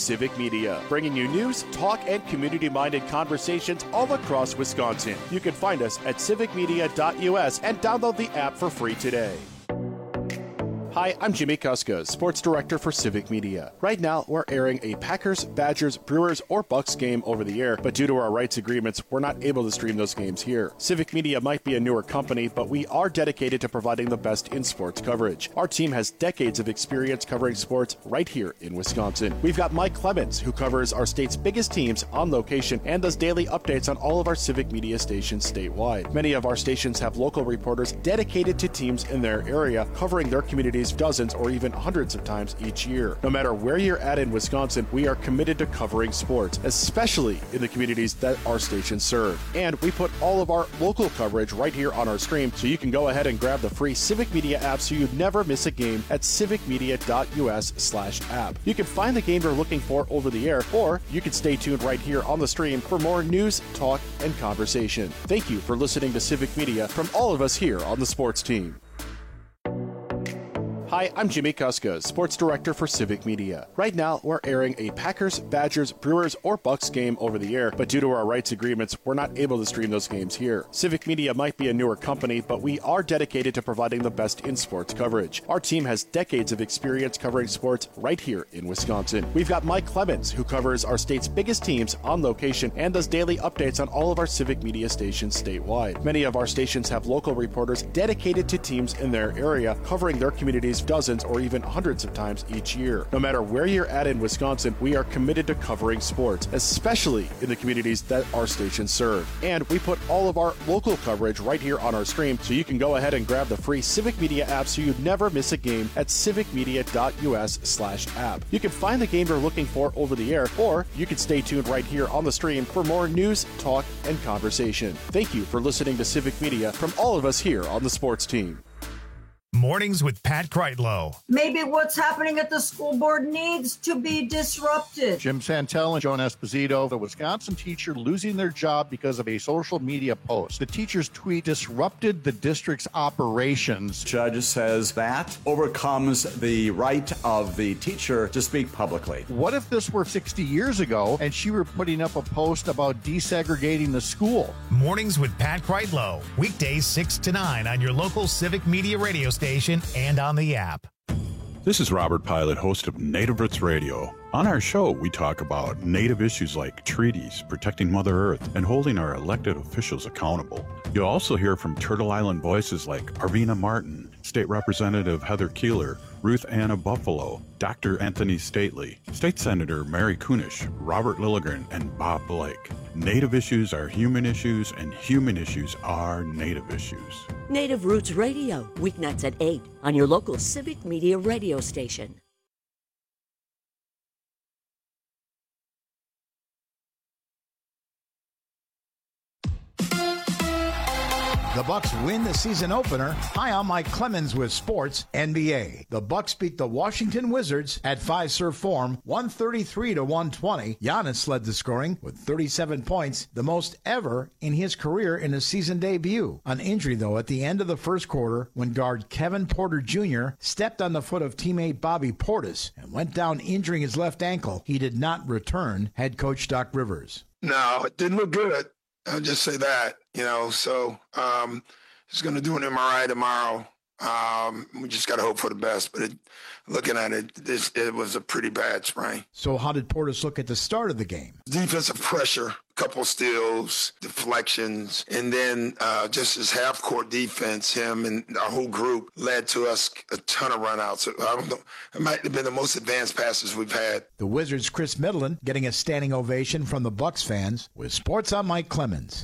Civic Media, bringing you news, talk, and community-minded conversations all across Wisconsin. You can find us at civicmedia.us and download the app for free today. Hi, I'm Jimmy Kuska, Sports Director for Civic Media. Right now, we're airing a Packers, Badgers, Brewers, or Bucks game over the air, but due to our rights agreements, we're not able to stream those games here. Civic Media might be a newer company, but we are dedicated to providing the best in sports coverage. Our team has decades of experience covering sports right here in Wisconsin. We've got Mike Clemens, who covers our state's biggest teams on location and does daily updates on all of our Civic Media stations statewide. Many of our stations have local reporters dedicated to teams in their area, covering their communities dozens or even hundreds of times each year. No matter where you're at in Wisconsin, we are committed to covering sports, especially in the communities that our stations serve. And we put all of our local coverage right here on our stream, so you can go ahead and grab the free Civic Media app so you never miss a game at civicmedia.us/app. You can find the game you're looking for over the air, or you can stay tuned right here on the stream for more news, talk, and conversation. Thank you for listening to Civic Media from all of us here on the sports team. Hi, I'm Jimmy Kuska, Sports Director for Civic Media. Right now, we're airing a Packers, Badgers, Brewers, or Bucks game over the air, but due to our rights agreements, we're not able to stream those games here. Civic Media might be a newer company, but we are dedicated to providing the best in sports coverage. Our team has decades of experience covering sports right here in Wisconsin. We've got Mike Clemens, who covers our state's biggest teams on location and does daily updates on all of our Civic Media stations statewide. Many of our stations have local reporters dedicated to teams in their area, covering their communities dozens or even hundreds of times each year. No matter where you're at in Wisconsin, we are committed to covering sports, especially in the communities that our stations serve. And we put all of our local coverage right here on our stream, so you can go ahead and grab the free Civic Media app so you never miss a game at civicmedia.us/app. You can find the game you're looking for over the air, or you can stay tuned right here on the stream for more news, talk, and conversation. Thank you for listening to Civic Media from all of us here on the sports team. Mornings with Pat Kreitlow. Maybe what's happening at the school board needs to be disrupted. Jim Santel and Joan Esposito, the Wisconsin teacher losing their job because of a social media post. The teacher's tweet disrupted the district's operations. Judge says that overcomes the right of the teacher to speak publicly. What if this were 60 years ago and she were putting up a post about desegregating the school? Mornings with Pat Kreitlow. Weekdays 6 to 9 on your local Civic Media radio station and on the app. This is Robert Pilot, host of Native Roots Radio. On our show, we talk about Native issues like treaties, protecting Mother Earth, and holding our elected officials accountable. You'll also hear from Turtle Island voices like Arvina Martin, State Representative Heather Keeler, Ruth Anna Buffalo, Dr. Anthony Stately, State Senator Mary Kunish, Robert Lilligren, and Bob Blake. Native issues are human issues, and human issues are Native issues. Native Roots Radio, weeknights at 8 on your local Civic Media radio station. The Bucks win the season opener. Hi, I'm Mike Clemens with Sports NBA. The Bucks beat the Washington Wizards at Fiserv Forum 133-120. Giannis led the scoring with 37 points, the most ever in his career in a season debut. An injury, though, at the end of the first quarter when guard Kevin Porter Jr. stepped on the foot of teammate Bobby Portis and went down injuring his left ankle. He did not return, head coach Doc Rivers. No, it didn't look good. I'll just say that, so he's going to do an MRI tomorrow. We just got to hope for the best. But looking at it, it was a pretty bad sprain. So how did Portis look at the start of the game? Defensive pressure, couple steals, deflections, and then just his half-court defense, him and our whole group led to us a ton of runouts. So I don't know, it might have been the most advanced passes we've had. The Wizards' Chris Middleton getting a standing ovation from the Bucks fans. With Sports, I'm Mike Clemens.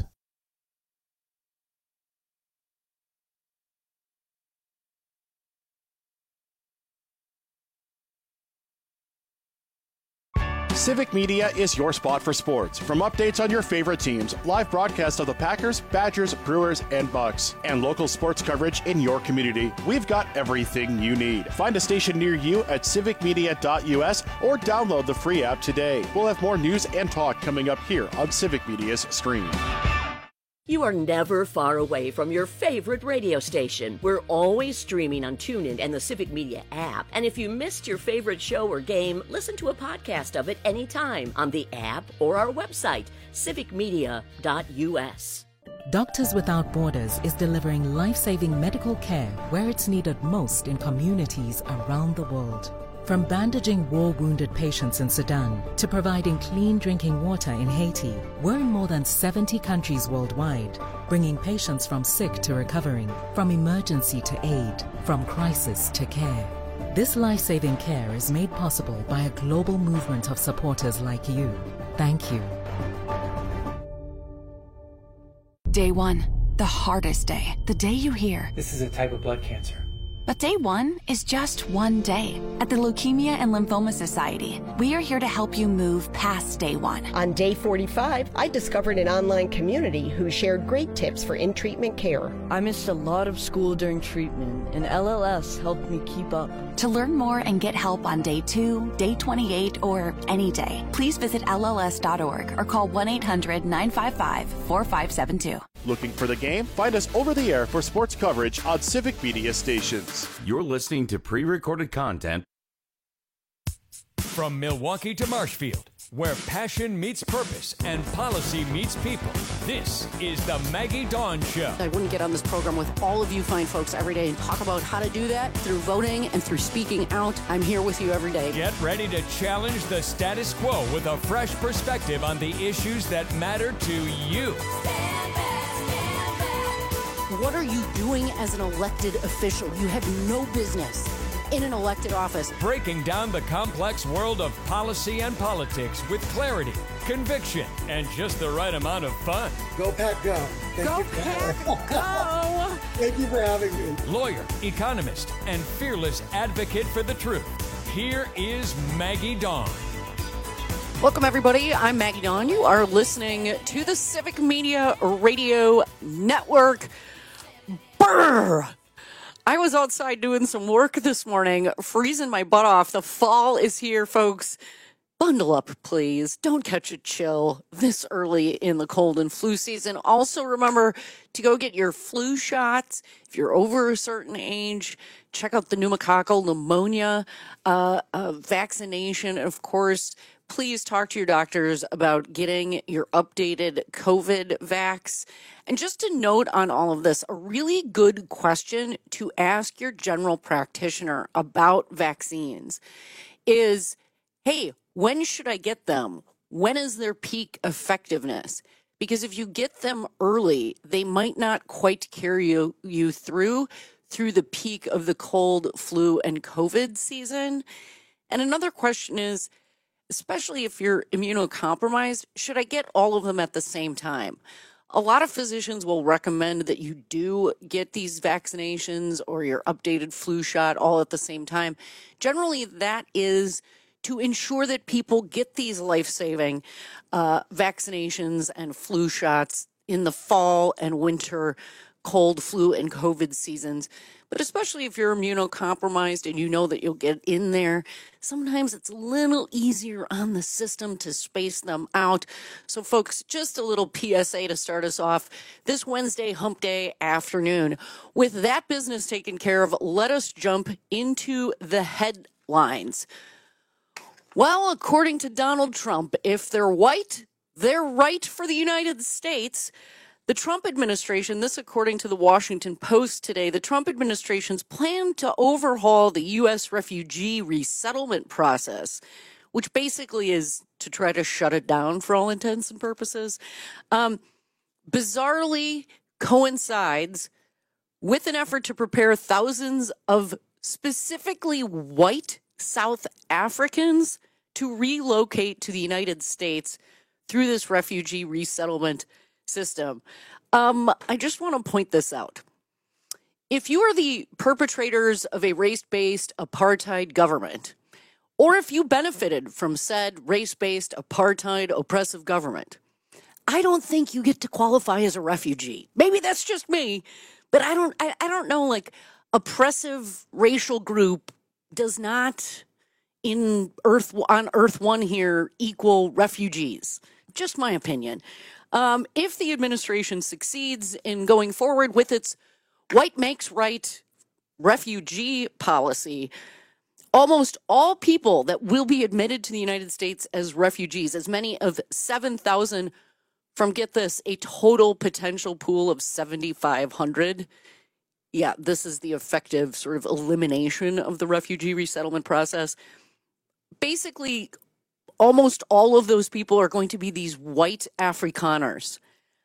Civic Media is your spot for sports. From updates on your favorite teams, live broadcasts of the Packers, Badgers, Brewers, and Bucks, and local sports coverage in your community, we've got everything you need. Find a station near you at civicmedia.us or download the free app today. We'll have more news and talk coming up here on Civic Media's stream. You are never far away from your favorite radio station. We're always streaming on TuneIn and the Civic Media app. And if you missed your favorite show or game, listen to a podcast of it anytime on the app or our website, civicmedia.us. Doctors Without Borders is delivering life-saving medical care where it's needed most in communities around the world. From bandaging war-wounded patients in Sudan to providing clean drinking water in Haiti, we're in more than 70 countries worldwide, bringing patients from sick to recovering, from emergency to aid, from crisis to care. This life-saving care is made possible by a global movement of supporters like you. Thank you. Day one, the hardest day. The day you hear, "This is a type of blood cancer." But day one is just one day. At the Leukemia and Lymphoma Society, we are here to help you move past day one. On day 45, I discovered an online community who shared great tips for in-treatment care. I missed a lot of school during treatment, and LLS helped me keep up. To learn more and get help on day 2, day 28, or any day, please visit LLS.org or call 1-800-955-4572. Looking for the game? Find us over the air for sports coverage on Civic Media stations. You're listening to pre-recorded content. From Milwaukee to Marshfield, where passion meets purpose and policy meets people, this is the Maggie Dawn Show. I wouldn't get on this program with all of you fine folks every day and talk about how to do that through voting and through speaking out. I'm here with you every day. Get ready to challenge the status quo with a fresh perspective on the issues that matter to you. What are you doing as an elected official? You have no business in an elected office. Breaking down the complex world of policy and politics with clarity, conviction, and just the right amount of fun. Go Pack Go. Go Pack Go. Thank you for having me. Lawyer, economist, and fearless advocate for the truth. Here is Maggie Dawn. Welcome, everybody. I'm Maggie Dawn. You are listening to the Civic Media Radio Network. Brr! I was outside doing some work this morning, freezing my butt off. The fall is here, folks. Bundle up, please. Don't catch a chill this early in the cold and flu season. Also, remember to go get your flu shots. If you're over a certain age, check out the pneumococcal pneumonia vaccination. Of course, please talk to your doctors about getting your updated COVID vax. And just a note on all of this, a really good question to ask your general practitioner about vaccines is, hey, when should I get them? When is their peak effectiveness? Because if you get them early, they might not quite carry you through the peak of the cold, flu, and COVID season. And another question is, especially if you're immunocompromised, should I get all of them at the same time? A lot of physicians will recommend that you do get these vaccinations or your updated flu shot all at the same time. Generally, that is to ensure that people get these life-saving vaccinations and flu shots in the fall and winter cold, flu, and COVID seasons. But especially if you're immunocompromised and you know that you'll get in there, sometimes it's a little easier on the system to space them out. So, folks, just a little PSA to start us off this Wednesday hump day afternoon. With that business taken care of, let us jump into the headlines. Well, according to Donald Trump, if they're white, they're right for the United States. The Trump administration, this according to the Washington Post today, the Trump administration's plan to overhaul the U.S. refugee resettlement process, which basically is to try to shut it down for all intents and purposes, bizarrely coincides with an effort to prepare thousands of specifically white South Africans to relocate to the United States through this refugee resettlement system. I just want to point this out. If you are the perpetrators of a race-based apartheid government, or if you benefited from said race-based apartheid oppressive government, I don't think you get to qualify as a refugee. Maybe that's just me, but I don't know, like, oppressive racial group does not on Earth 1 here equal refugees. Just my opinion. If the administration succeeds in going forward with its white makes right refugee policy, almost all people that will be admitted to the United States as refugees, as many of 7,000 from, get this, a total potential pool of 7,500. Yeah, this is the effective sort of elimination of the refugee resettlement process. Basically, almost all of those people are going to be these white Afrikaners.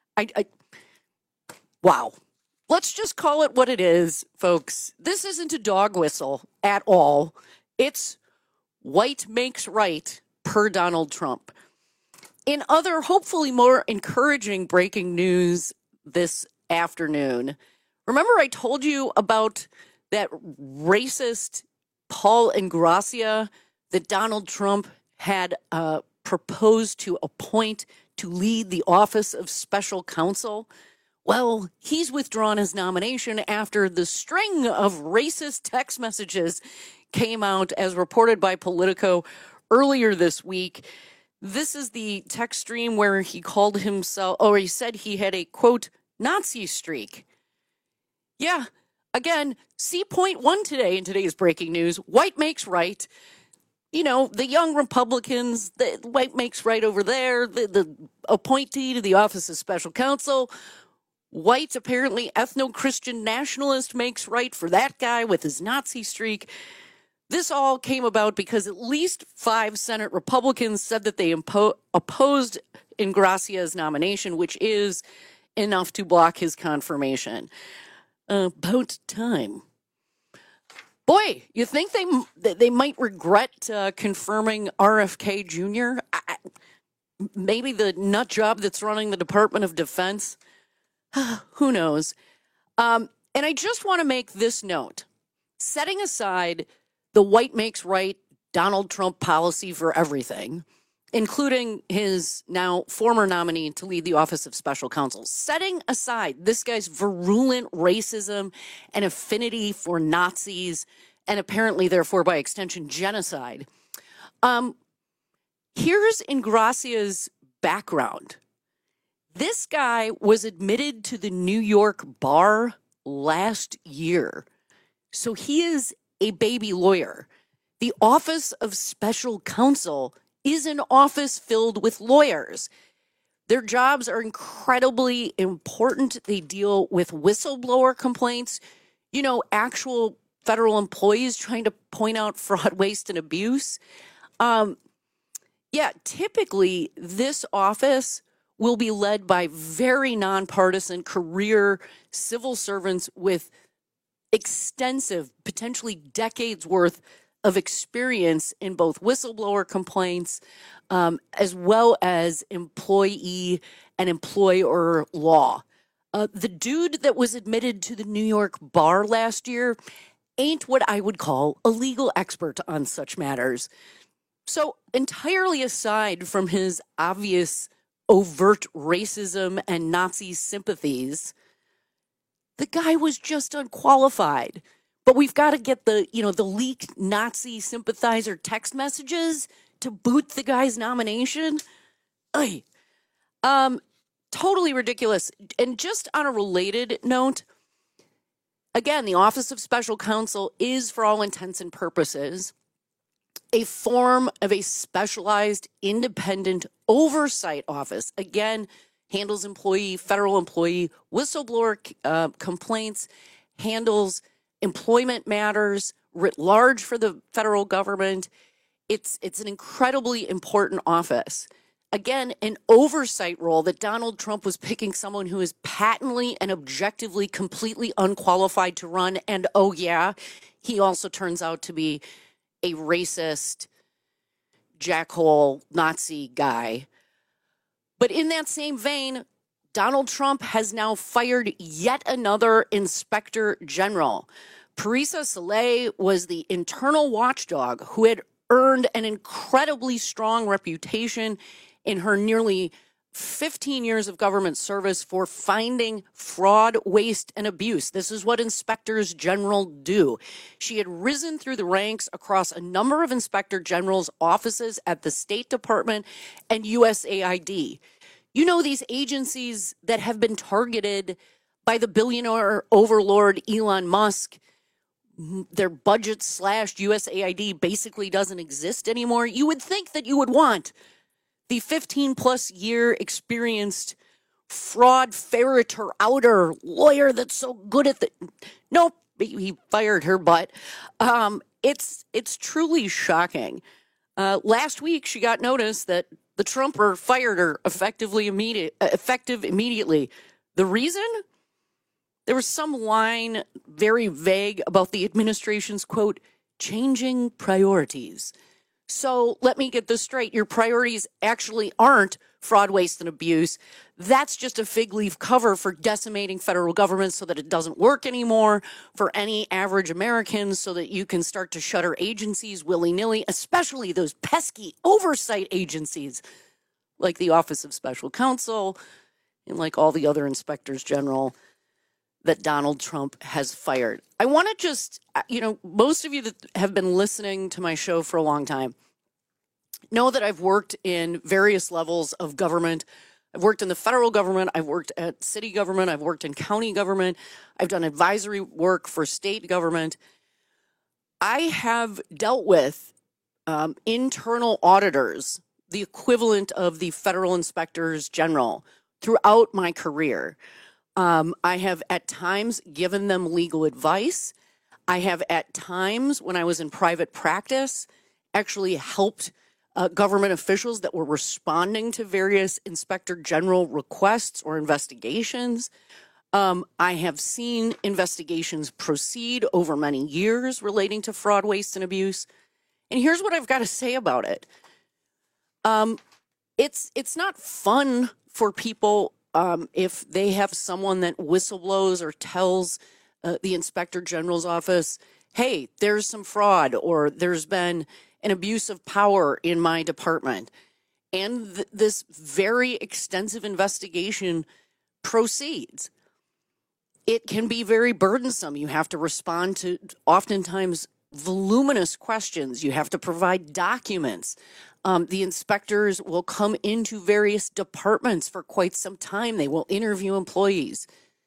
Wow. Let's just call it what it is, folks. This isn't a dog whistle at all. It's white makes right per Donald Trump. In other, hopefully more encouraging breaking news this afternoon, remember I told you about that racist Paul Ingrassia that Donald Trump had proposed to appoint to lead the Office of Special Counsel? Well, he's withdrawn his nomination after the string of racist text messages came out, as reported by Politico earlier this week. This is the text stream where he called himself, or he said he had a, quote, Nazi streak. Yeah, again, see point one today in today's breaking news. White makes right. You know, the young Republicans, the white makes right over there, the appointee to the Office of Special Counsel. White, apparently ethno-Christian nationalist, makes right for that guy with his Nazi streak. This all came about because at least 5 Senate Republicans said that they opposed Ingrassia's nomination, which is enough to block his confirmation. About time. Boy, you think they might regret confirming RFK Jr.? Maybe the nut job that's running the Department of Defense? Who knows? And I just want to make this note. Setting aside the white makes right Donald Trump policy for everything, including his now former nominee to lead the Office of Special Counsel, setting aside this guy's virulent racism and affinity for Nazis, and apparently, therefore, by extension, genocide, here's Ingrassia's background. This guy was admitted to the New York bar last year, so he is a baby lawyer. The Office of Special Counsel is an office filled with lawyers. Their jobs are incredibly important. They deal with whistleblower complaints, you know, actual federal employees trying to point out fraud, waste, and abuse. Typically, this office will be led by very nonpartisan career civil servants with extensive, potentially decades worth of experience in both whistleblower complaints as well as employee and employer law. The dude that was admitted to the New York bar last year ain't what I would call a legal expert on such matters. So entirely aside from his obvious overt racism and Nazi sympathies, the guy was just unqualified. But we've got to get the leaked Nazi sympathizer text messages to boot the guy's nomination. Totally ridiculous. And just on a related note, again, the Office of Special Counsel is, for all intents and purposes, a form of a specialized independent oversight office. Again, handles federal employee whistleblower complaints, handles employment matters writ large for the federal government. It's an incredibly important office. Again, an oversight role that Donald Trump was picking someone who is patently and objectively completely unqualified to run. And oh yeah, he also turns out to be a racist, jackhole, Nazi guy. But in that same vein, Donald Trump has now fired yet another inspector general. Parisa Saleh was the internal watchdog who had earned an incredibly strong reputation in her nearly 15 years of government service for finding fraud, waste, and abuse. This is what inspectors general do. She had risen through the ranks across a number of inspector general's offices at the State Department and USAID. You know, these agencies that have been targeted by the billionaire overlord Elon Musk, their budget slashed, USAID basically doesn't exist anymore. You would think that you would want the 15-plus year experienced fraud ferreter outer lawyer that's so good at the... Nope, he fired her butt. It's truly shocking. Last week, she got notice that the Trumper fired her effective immediately. The reason? There was some line very vague about the administration's, quote, changing priorities. So let me get this straight. Your priorities actually aren't fraud, waste, and abuse. That's just a fig leaf cover for decimating federal government so that it doesn't work anymore for any average Americans, so that you can start to shutter agencies willy-nilly, especially those pesky oversight agencies like the Office of Special Counsel and like all the other inspectors general that Donald Trump has fired. I want to just, most of you that have been listening to my show for a long time know that I've worked in various levels of government. I've worked in the federal government. I've worked at city government. I've worked in county government. I've done advisory work for state government. I have dealt with internal auditors, the equivalent of the federal inspectors general, throughout my career. I have at times given them legal advice. I have at times, when I was in private practice, actually helped government officials that were responding to various inspector general requests or investigations. I have seen investigations proceed over many years relating to fraud, waste, and abuse. And here's what I've got to say about it. It's not fun for people if they have someone that whistleblows or tells the inspector general's office, hey, there's some fraud or there's been an abuse of power in my department. And this very extensive investigation proceeds. It can be very burdensome. You have to respond to oftentimes voluminous questions. You have to provide documents. The inspectors will come into various departments for quite some time. They will interview employees.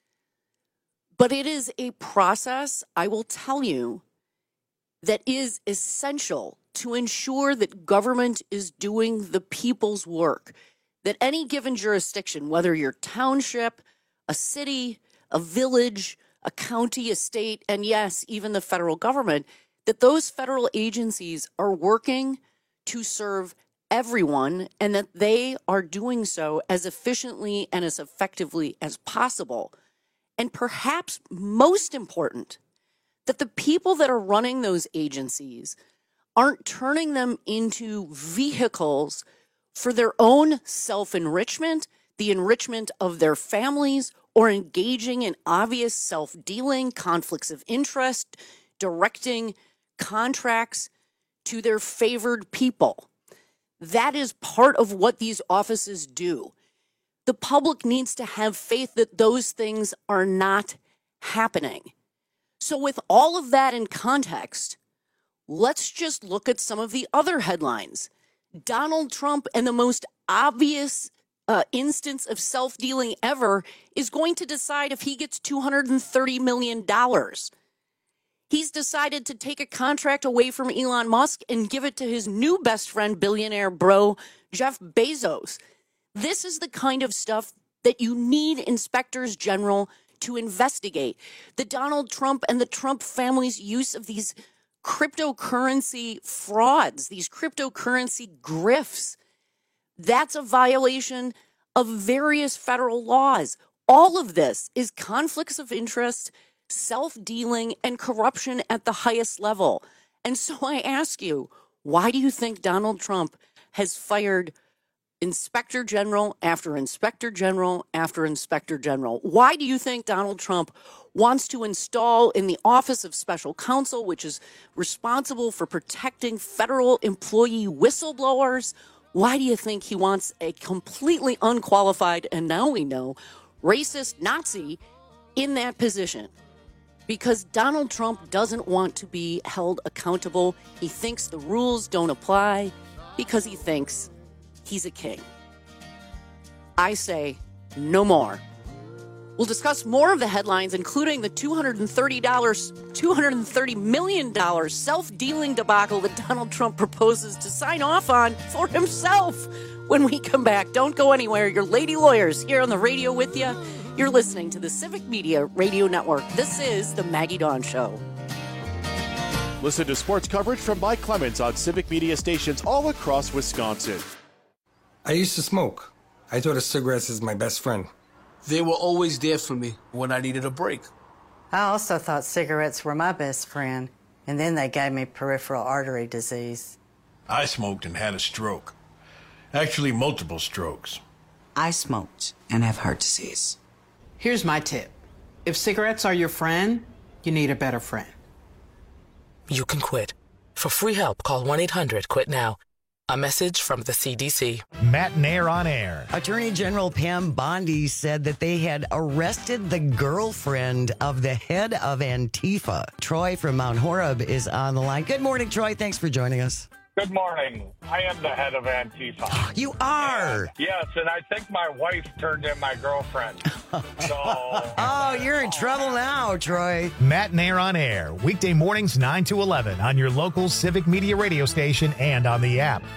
But it is a process, I will tell you, that is essential to ensure that government is doing the people's work. That any given jurisdiction, whether you're township, a city, a village, a county, a state, and yes, even the federal government, that those federal agencies are working to serve everyone and that they are doing so as efficiently and as effectively as possible. And perhaps most important, that the people that are running those agencies aren't turning them into vehicles for their own self-enrichment, the enrichment of their families, or engaging in obvious self-dealing, conflicts of interest, directing contracts to their favored people. That is part of what these offices do. The public needs to have faith that those things are not happening. So with all of that in context, let's just look at some of the other headlines. Donald Trump, and the most obvious instance of self-dealing ever, is going to decide if he gets $230 million. He's decided to take a contract away from Elon Musk and give it to his new best friend, billionaire bro, Jeff Bezos. This is the kind of stuff that you need inspectors general to investigate. The Donald Trump and the Trump family's use of these cryptocurrency frauds, these cryptocurrency grifts, that's a violation of various federal laws. All of this is conflicts of interest, self-dealing, and corruption at the highest level. And so I ask you, why do you think Donald Trump has fired Inspector General after Inspector General after Inspector General? Why do you think Donald Trump wants to install in the Office of Special Counsel, which is responsible for protecting federal employee whistleblowers? Why do you think he wants a completely unqualified, and now we know, racist Nazi in that position? Because Donald Trump doesn't want to be held accountable. He thinks the rules don't apply because he thinks he's a king. I say no more. We'll discuss more of the headlines, including the $230 million self-dealing debacle that Donald Trump proposes to sign off on for himself when we come back. Don't go anywhere. Your lady lawyers here on the radio with you. You're listening to the Civic Media Radio Network. This is the Maggie Dawn Show. Listen to sports coverage from Mike Clemens on Civic Media stations all across Wisconsin. I used to smoke. I thought of cigarettes as my best friend. They were always there for me when I needed a break. I also thought cigarettes were my best friend, and then they gave me peripheral artery disease. I smoked and had a stroke. Actually, multiple strokes. I smoked and have heart disease. Here's my tip. If cigarettes are your friend, you need a better friend. You can quit. For free help, call 1-800-QUIT-NOW. A message from the CDC. Matt Nair on air. Attorney General Pam Bondi said that they had arrested the girlfriend of the head of Antifa. Troy from Mount Horeb is on the line. Good morning, Troy. Thanks for joining us. Good morning. I am the head of Antifa. You are? Yes, and I think my wife turned in my girlfriend. Oh, you're in trouble now, Troy. Matt Nair on air. Weekday mornings 9 to 11 on your local Civic Media radio station and on the app.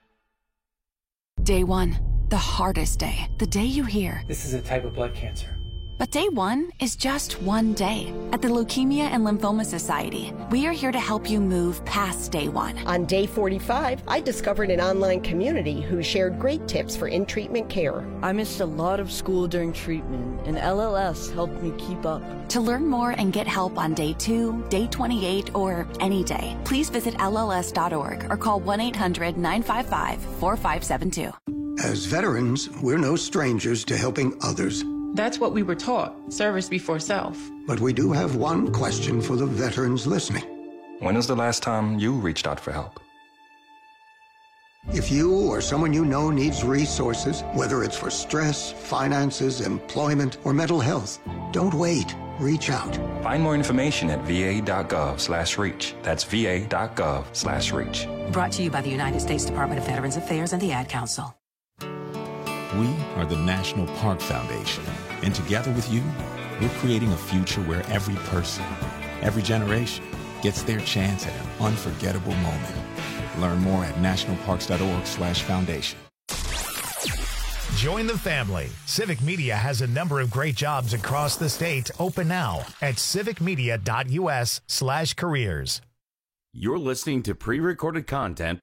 Day one, the hardest day. The day you hear, this is a type of blood cancer. But day one is just one day. At the Leukemia and Lymphoma Society, we are here to help you move past day one. On day 45, I discovered an online community who shared great tips for in-treatment care. I missed a lot of school during treatment, and LLS helped me keep up. To learn more and get help on day 2, day 28, or any day, please visit LLS.org or call 1-800-955-4572. As veterans, we're no strangers to helping others. That's what we were taught, service before self. But we do have one question for the veterans listening. When was the last time you reached out for help? If you or someone you know needs resources, whether it's for stress, finances, employment, or mental health, don't wait. Reach out. Find more information at va.gov/reach. That's va.gov/reach. Brought to you by the United States Department of Veterans Affairs and the Ad Council. We are the National Park Foundation, and together with you, we're creating a future where every person, every generation, gets their chance at an unforgettable moment. Learn more at nationalparks.org/foundation. Join the family. Civic Media has a number of great jobs across the state open now at civicmedia.us/careers. You're listening to pre-recorded content.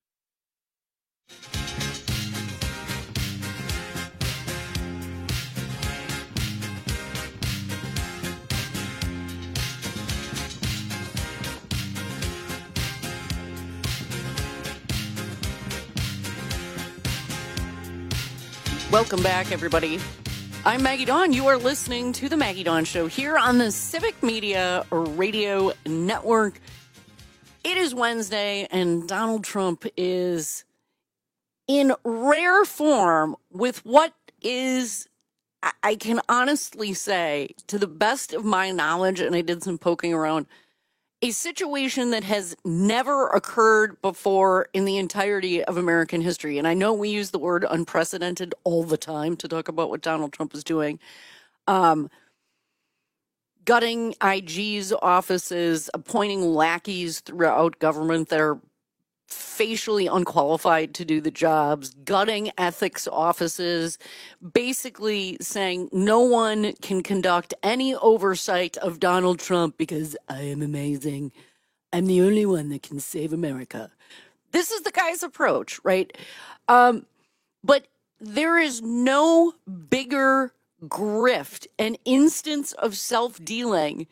Welcome back, everybody. I'm Maggie Dawn. You are listening to The Maggie Dawn Show here on the Civic Media Radio Network. It is Wednesday, and Donald Trump is in rare form with what is, I can honestly say, to the best of my knowledge, and I did some poking around, a situation that has never occurred before in the entirety of American history. And I know we use the word unprecedented all the time to talk about what Donald Trump is doing. Gutting IG's offices, appointing lackeys throughout government that are facially unqualified to do the jobs, gutting ethics offices, basically saying no one can conduct any oversight of Donald Trump because I am amazing. I'm the only one that can save America. This is the guy's approach, right? But there is no bigger grift, an instance of self-dealing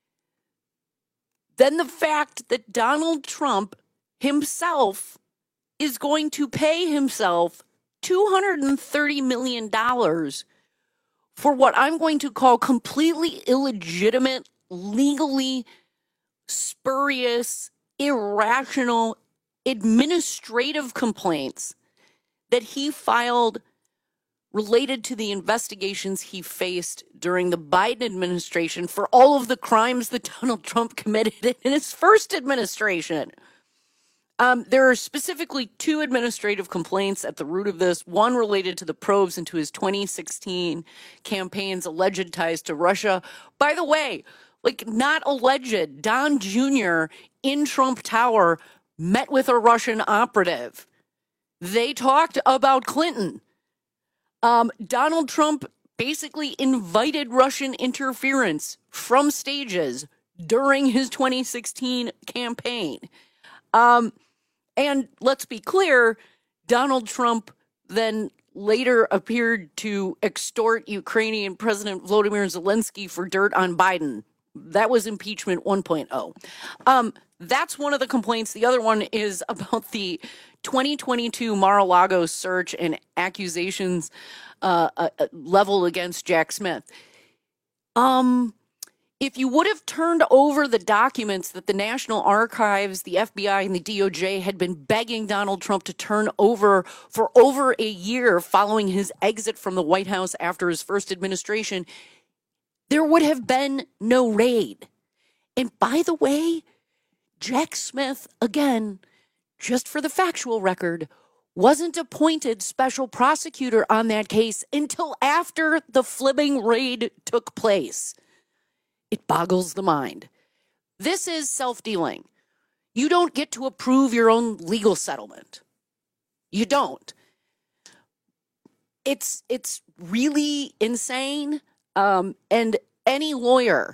than the fact that Donald Trump himself is going to pay himself $230 million for what I'm going to call completely illegitimate, legally spurious, irrational, administrative complaints that he filed related to the investigations he faced during the Biden administration for all of the crimes that Donald Trump committed in his first administration. There are specifically 2 administrative complaints at the root of this, one related to the probes into his 2016 campaign's alleged ties to Russia. By the way, like, not alleged, Don Jr. in Trump Tower met with a Russian operative. They talked about Clinton. Donald Trump basically invited Russian interference from stages during his 2016 campaign. And let's be clear, Donald Trump then later appeared to extort Ukrainian President Volodymyr Zelensky for dirt on Biden. That was impeachment 1.0. That's one of the complaints. The other one is about the 2022 Mar-a-Lago search and accusations leveled against Jack Smith. If you would have turned over the documents that the National Archives, the FBI, and the DOJ had been begging Donald Trump to turn over for over a year following his exit from the White House after his first administration, there would have been no raid. And by the way, Jack Smith, again, just for the factual record, wasn't appointed special prosecutor on that case until after the Fleming raid took place. It boggles the mind. This is self-dealing. You don't get to approve your own legal settlement. You don't. It's really insane. And any lawyer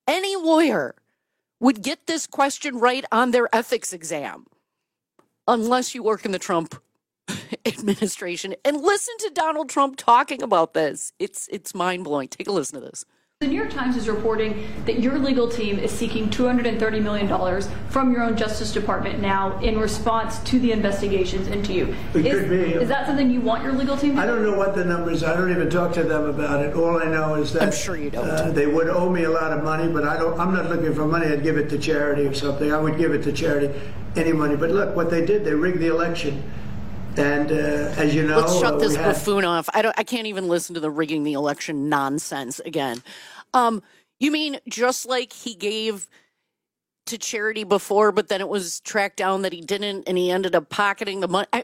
would get this question right on their ethics exam, unless you work in the Trump administration. And listen to Donald Trump talking about this. It's mind-blowing. Take a listen to this. The New York Times is reporting that your legal team is seeking $230 million from your own Justice Department now in response to the investigations into you. It could be. Is that something you want your legal team to do? I don't know what the numbers are. I don't even talk to them about it. All I know is that I'm sure you don't. They would owe me a lot of money, but I'm not looking for money. I'd give it to charity or something. I would give it to charity, any money. But look, what they did, they rigged the election. And as you know, let's shut this buffoon off. I can't even listen to the rigging the election nonsense again. You mean just like he gave to charity before, but then it was tracked down that he didn't, and he ended up pocketing the money?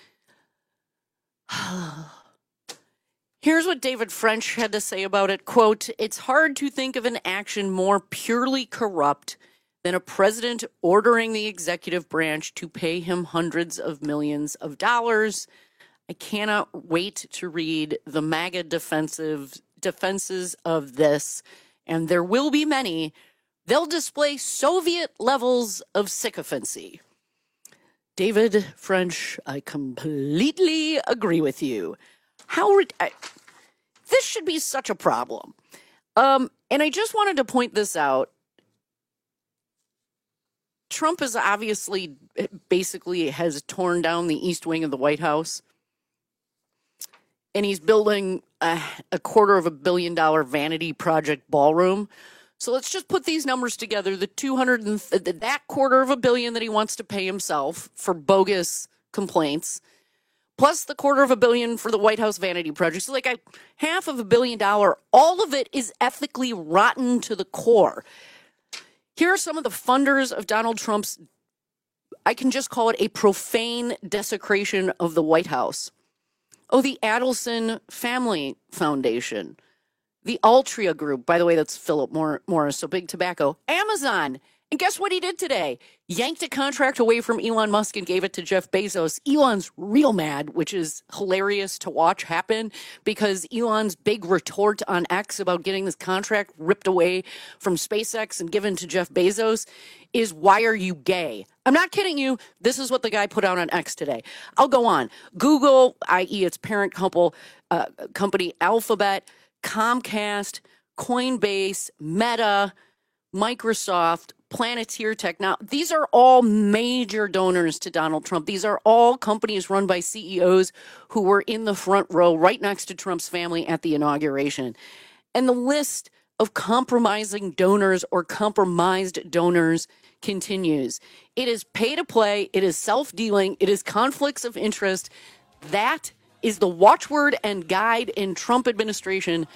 Here's what David French had to say about it. Quote, "It's hard to think of an action more purely corrupt than a president ordering the executive branch to pay him hundreds of millions of dollars. I cannot wait to read the MAGA defenses of this, and there will be many. They'll display Soviet levels of sycophancy." David French, I completely agree with you. This should be such a problem. And I just wanted to point this out. Trump is obviously basically has torn down the East Wing of the White House. And he's building a $250 million vanity project ballroom. So let's just put these numbers together. The that $250 million that he wants to pay himself for bogus complaints, plus the $250 million for the White House vanity project. So like $500 million, all of it is ethically rotten to the core. Here are some of the funders of Donald Trump's, I can just call it a profane desecration of the White House. Oh, the Adelson Family Foundation, the Altria Group, by the way, that's Philip Morris, so big tobacco, Amazon. And guess what he did today? Yanked a contract away from Elon Musk and gave it to Jeff Bezos. Elon's real mad, which is hilarious to watch happen because Elon's big retort on X about getting this contract ripped away from SpaceX and given to Jeff Bezos is, "Why are you gay?" I'm not kidding you. This is what the guy put out on X today. I'll go on. Google, i.e. its parent company Alphabet, Comcast, Coinbase, Meta, Microsoft, Planeteer Technology. These are all major donors to Donald Trump. These are all companies run by CEOs who were in the front row right next to Trump's family at the inauguration. And the list of compromising donors or compromised donors continues. It is pay to play. It is self-dealing. It is conflicts of interest. That is the watchword and guide in Trump administration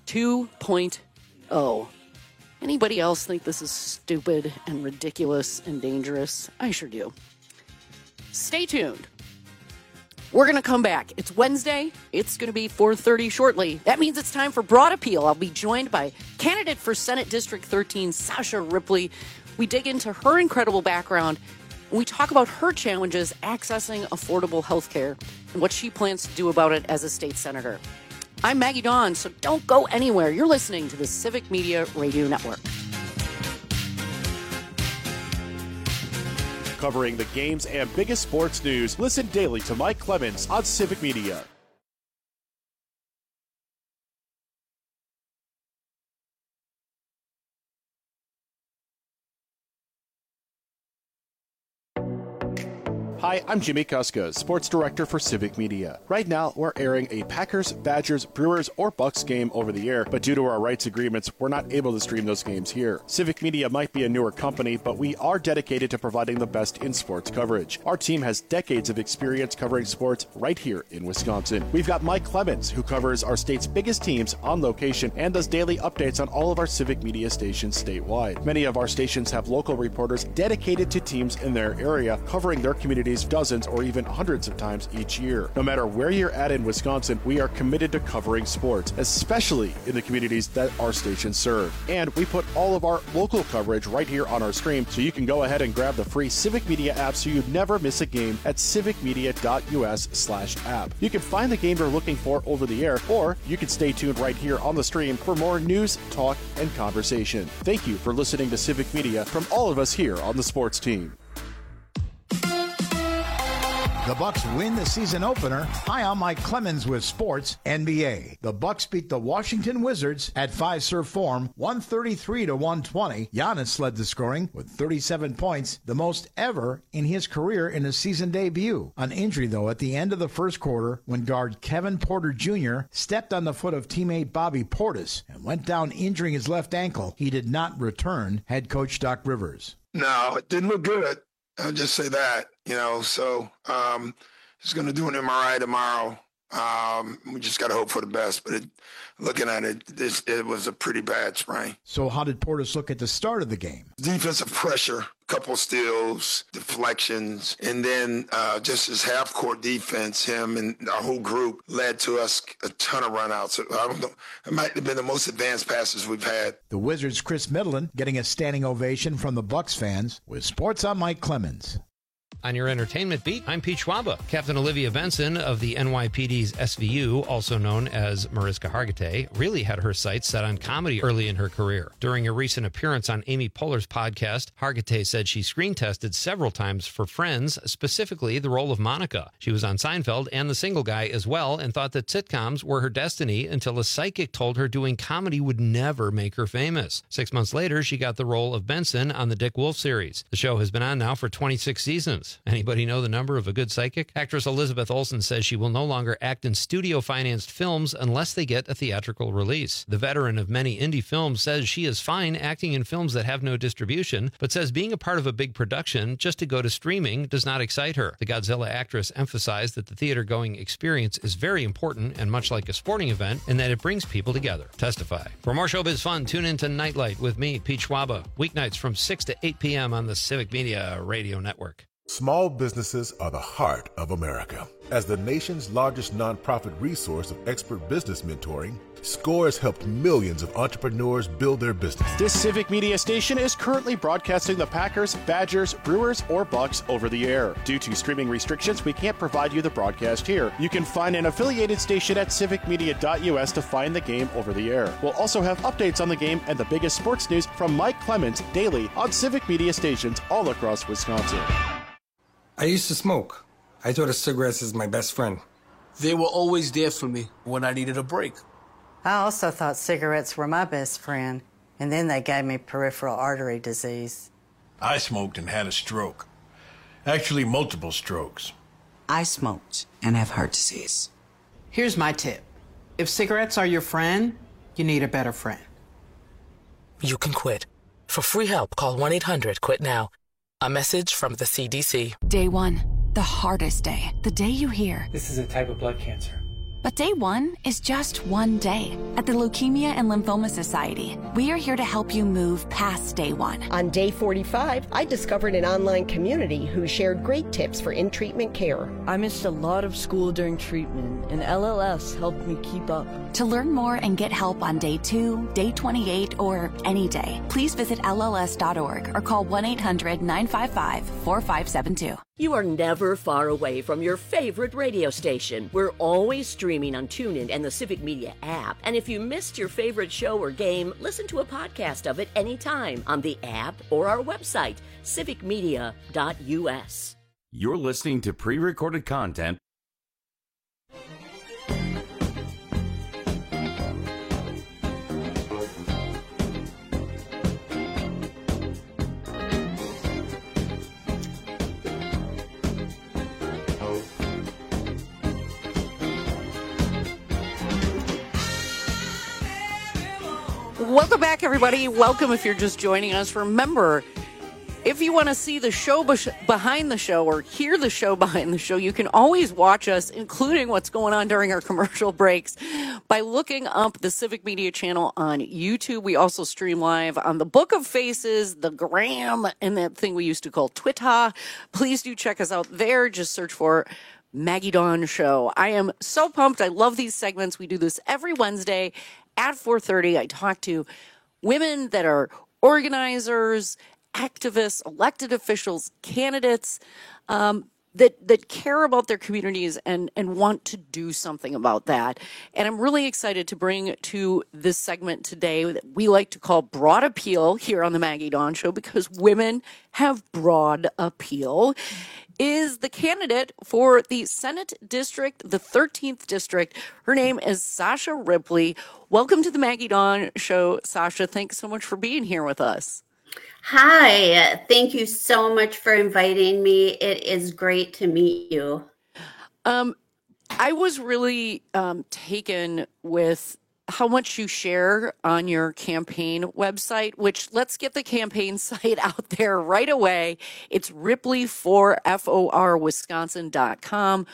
2.0. Anybody else think this is stupid and ridiculous and dangerous? I sure do. Stay tuned. We're going to come back. It's Wednesday. It's going to be 4:30 shortly. That means it's time for Broad Appeal. I'll be joined by candidate for Senate District 13, Sasha Ripley. We dig into her incredible background. We talk about her challenges accessing affordable health care and what she plans to do about it as a state senator. I'm Maggie Dawn, so don't go anywhere. You're listening to the Civic Media Radio Network. Covering the games and biggest sports news, listen daily to Mike Clemens on Civic Media. Hi, I'm Jimmy Kuska, Sports Director for Civic Media. Right now, we're airing a Packers, Badgers, Brewers, or Bucks game over the air, but due to our rights agreements, we're not able to stream those games here. Civic Media might be a newer company, but we are dedicated to providing the best in sports coverage. Our team has decades of experience covering sports right here in Wisconsin. We've got Mike Clemens, who covers our state's biggest teams on location and does daily updates on all of our Civic Media stations statewide. Many of our stations have local reporters dedicated to teams in their area, covering their communities dozens or even hundreds of times each year. No matter where you're at in Wisconsin, we are committed to covering sports, especially in the communities that our stations serve. And we put all of our local coverage right here on our stream, so you can go ahead and grab the free Civic Media app so you never miss a game at civicmedia.us/app. You can find the game you're looking for over the air, or you can stay tuned right here on the stream for more news, talk, and conversation. Thank you for listening to Civic Media from all of us here on the sports team. The Bucks win the season opener. Hi, I'm Mike Clemens with Sports NBA. The Bucks beat the Washington Wizards at Fiserv Forum 133-120. Giannis led the scoring with 37 points, the most ever in his career in a season debut. An injury, though, at the end of the first quarter when guard Kevin Porter Jr. stepped on the foot of teammate Bobby Portis and went down injuring his left ankle. He did not return, head coach Doc Rivers. No, it didn't look good. I'll just say that, so he's going to do an MRI tomorrow. We just got to hope for the best. But looking at it, it was a pretty bad sprain. So how did Portis look at the start of the game? Defensive pressure, couple steals, deflections, and then just his half-court defense, him and our whole group led to us a ton of run-outs. So I don't know, it might have been the most advanced passes we've had. The Wizards' Chris Middleton getting a standing ovation from the Bucks fans. With Sports, I'm Mike Clemens. On your entertainment beat, I'm Pete Schwaba. Captain Olivia Benson of the NYPD's SVU, also known as Mariska Hargitay, really had her sights set on comedy early in her career. During a recent appearance on Amy Poehler's podcast, Hargitay said she screen tested several times for Friends, specifically the role of Monica. She was on Seinfeld and The Single Guy as well, and thought that sitcoms were her destiny until a psychic told her doing comedy would never make her famous. 6 months later, she got the role of Benson on the Dick Wolf series. The show has been on now for 26 seasons. Anybody know the number of a good psychic? Actress Elizabeth Olsen says she will no longer act in studio-financed films unless they get a theatrical release. The veteran of many indie films says she is fine acting in films that have no distribution, but says being a part of a big production just to go to streaming does not excite her. The Godzilla actress emphasized that the theater-going experience is very important and much like a sporting event, and that it brings people together. Testify. For more showbiz fun, tune in to Nightlight with me, Pete Schwaba, weeknights from 6 to 8 p.m. on the Civic Media Radio Network. Small businesses are the heart of America. As the nation's largest nonprofit resource of expert business mentoring, SCORE has helped millions of entrepreneurs build their business. This Civic Media station is currently broadcasting the Packers, Badgers, Brewers, or Bucks over the air. Due to streaming restrictions, we can't provide you the broadcast here. You can find an affiliated station at civicmedia.us to find the game over the air. We'll also have updates on the game and the biggest sports news from Mike Clemens daily on Civic Media stations all across Wisconsin. I used to smoke. I thought of cigarettes as my best friend. They were always there for me when I needed a break. I also thought cigarettes were my best friend, and then they gave me peripheral artery disease. I smoked and had a stroke. Actually, multiple strokes. I smoked and have heart disease. Here's my tip. If cigarettes are your friend, you need a better friend. You can quit. For free help, call 1-800-QUIT-NOW. A message from the CDC. Day one, the hardest day. The day you hear, this is a type of blood cancer. But day one is just one day. At the Leukemia and Lymphoma Society, we are here to help you move past day one. On day 45, I discovered an online community who shared great tips for in-treatment care. I missed a lot of school during treatment, and LLS helped me keep up. To learn more and get help on day 2, day 28, or any day, please visit LLS.org or call 1-800-955-4572. You are never far away from your favorite radio station. We're always streaming on TuneIn and the Civic Media app. And if you missed your favorite show or game, listen to a podcast of it anytime on the app or our website, civicmedia.us. You're listening to pre-recorded content. Welcome back, everybody. Welcome if you're just joining us. Remember, if you want to see the show behind the show or hear the show behind the show, you can always watch us, including what's going on during our commercial breaks, by looking up the Civic Media channel on YouTube. We also stream live on the Book of Faces, the Gram, and that thing we used to call Twitter. Please do check us out there. Just search for Maggie Dawn Show. I am so pumped. I love these segments. We do this every Wednesday at 4:30. I talk to women that are organizers, activists, elected officials, candidates that care about their communities and want to do something about that. And I'm really excited to bring to this segment today that we like to call Broad Appeal here on the Maggie Dawn Show, because women have broad appeal, is the candidate for the Senate District, the 13th District. Her name is Sasha Ripley. Welcome to the Maggie Dawn Show, Sasha. Thanks so much for being here with us. Hi, thank you so much for inviting me. It is great to meet you. I was really taken with how much you share on your campaign website, which, let's get the campaign site out there right away. It's Ripley4FORWisconsin.com,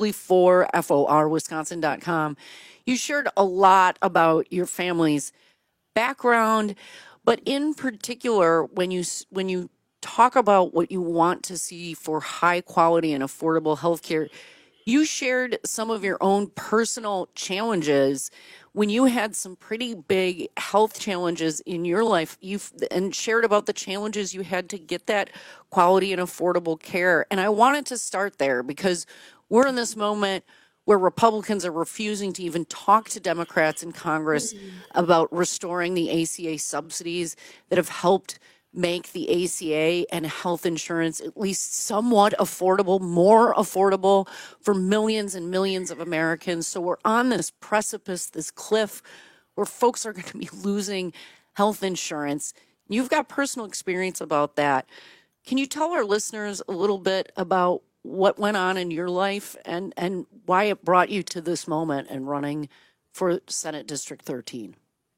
Ripley4FORWisconsin.com. You shared a lot about your family's background, but in particular, when you talk about what you want to see for high quality and affordable healthcare, you shared some of your own personal challenges when you had some pretty big health challenges in your life, and shared about the challenges you had to get that quality and affordable care. And I wanted to start there because we're in this moment where Republicans are refusing to even talk to Democrats in Congress about restoring the ACA subsidies that have helped make the ACA and health insurance at least somewhat affordable, more affordable for millions and millions of Americans. So we're on this precipice, this cliff, where folks are going to be losing health insurance. You've got personal experience about that. Can you tell our listeners a little bit about what went on in your life and why it brought you to this moment and running for Senate District 13?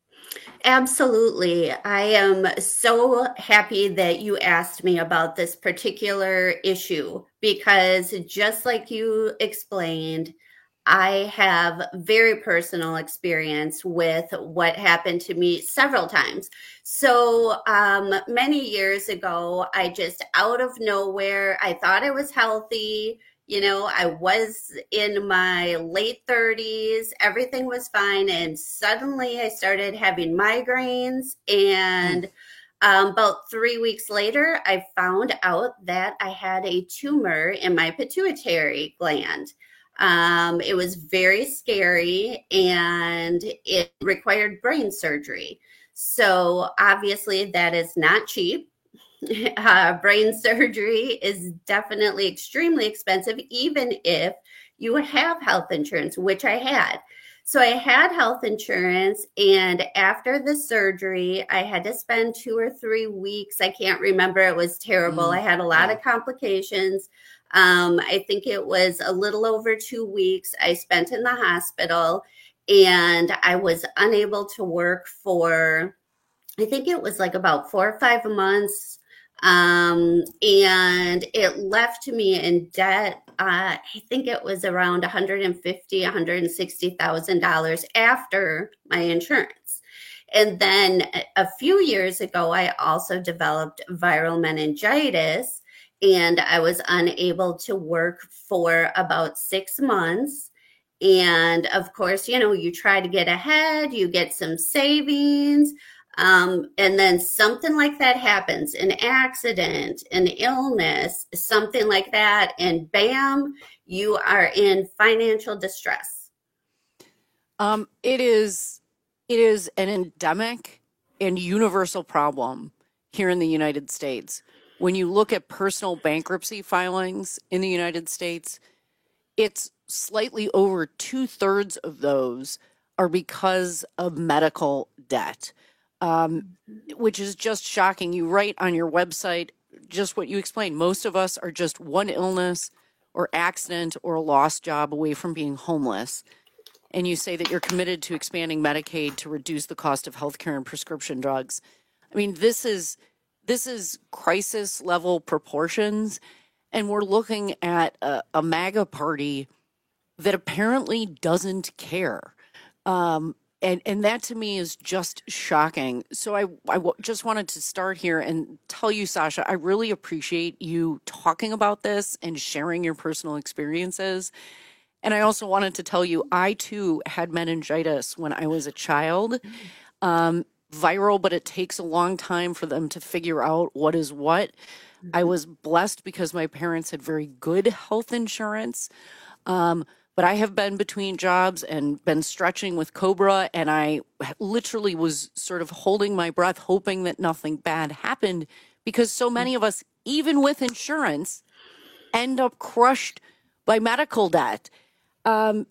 Absolutely. I am so happy that you asked me about this particular issue, because just like you explained, I have very personal experience with what happened to me several times. So many years ago, I just out of nowhere, I thought I was healthy. You know, I was in my late 30s, everything was fine. And suddenly I started having migraines. And about 3 weeks later, I found out that I had a tumor in my pituitary gland. It was very scary and it required brain surgery. So obviously that is not cheap. Brain surgery is definitely extremely expensive, even if you have health insurance, which I had. So I had health insurance, and after the surgery, I had to spend 2 or 3 weeks. I can't remember. It was terrible. I had a lot of complications. I think it was a little over 2 weeks I spent in the hospital, and I was unable to work for, I think it was like about 4 or 5 months. And it left me in debt I think it was around $160,000 after my insurance. And then a few years ago, I also developed viral meningitis, and I was unable to work for about 6 months. And of course, you try to get ahead, you get some savings. And then something like that happens, an accident, an illness, something like that, and bam, you are in financial distress. It is an endemic and universal problem here in the United States. When you look at personal bankruptcy filings in the United States, it's slightly over 2/3 of those are because of medical debt. Which is just shocking. You write on your website just what you explained. Most of us are just one illness or accident or a lost job away from being homeless. And you say that you're committed to expanding Medicaid to reduce the cost of healthcare and prescription drugs. I mean, this is crisis level proportions. And we're looking at a MAGA party that apparently doesn't care. And that to me is just shocking. So I just wanted to start here and tell you, Sasha, I really appreciate you talking about this and sharing your personal experiences. And I also wanted to tell you, I too had meningitis when I was a child. Viral, but it takes a long time for them to figure out what is what. I was blessed because my parents had very good health insurance. But I have been between jobs and been stretching with Cobra, and I literally was sort of holding my breath, hoping that nothing bad happened, because so many of us, even with insurance, end up crushed by medical debt. And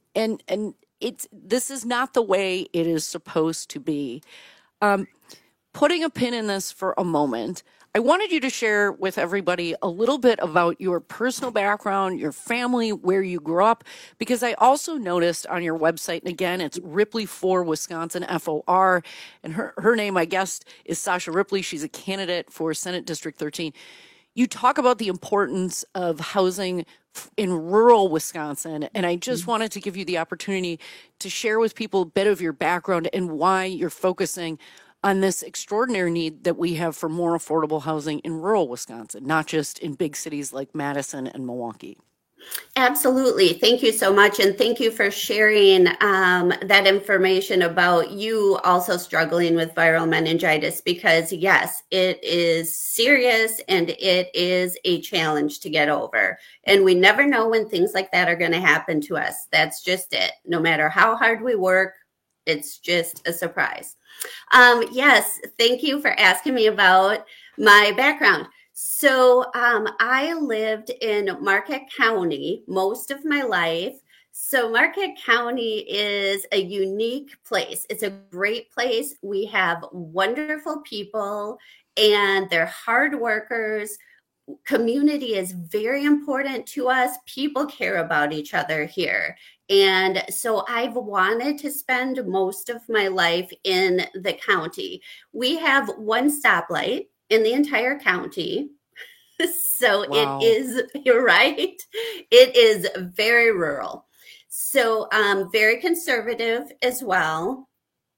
this is not the way it is supposed to be. Putting a pin in this for a moment, I wanted you to share with everybody a little bit about your personal background, your family, where you grew up, because I also noticed on your website, and again, it's Ripley for Wisconsin, FOR, and her name, I guess, is Sasha Ripley. She's a candidate for Senate District 13. You talk about the importance of housing in rural Wisconsin, and I just wanted to give you the opportunity to share with people a bit of your background and why you're focusing on this extraordinary need that we have for more affordable housing in rural Wisconsin, not just in big cities like Madison and Milwaukee. Absolutely. Thank you so much. And thank you for sharing that information about you also struggling with viral meningitis, because yes, it is serious and it is a challenge to get over. And we never know when things like that are going to happen to us. That's just it. No matter how hard we work, it's just a surprise. Yes, thank you for asking me about my background. So I lived in Marquette County most of my life. So Marquette County is a unique place. It's a great place. We have wonderful people and they're hard workers. Community is very important to us. People care about each other here. And so I've wanted to spend most of my life in the county. We have one stoplight in the entire county. So wow. It is, you're right. It is very rural. So very conservative as well.